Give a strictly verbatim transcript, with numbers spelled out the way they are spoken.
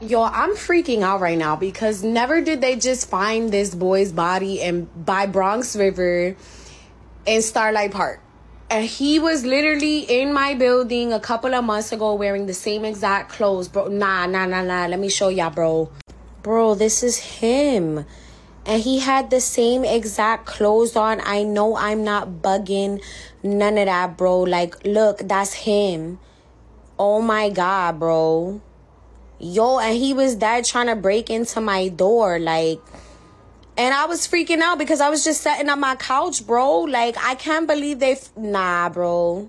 Yo, I'm freaking out right now because never did they just find this boy's body in by Bronx River in Starlight Park. And he was literally in my building a couple of months ago wearing the same exact clothes, bro. Nah, nah, nah, nah. Let me show y'all, bro. Bro, this is him. And he had the same exact clothes on. I know I'm not bugging. None of that, bro. Like, look, that's him. Oh, my God, bro. Yo, and he was there trying to break into my door, like, and I was freaking out because I was just sitting on my couch, bro. Like, I can't believe they, f- nah, bro.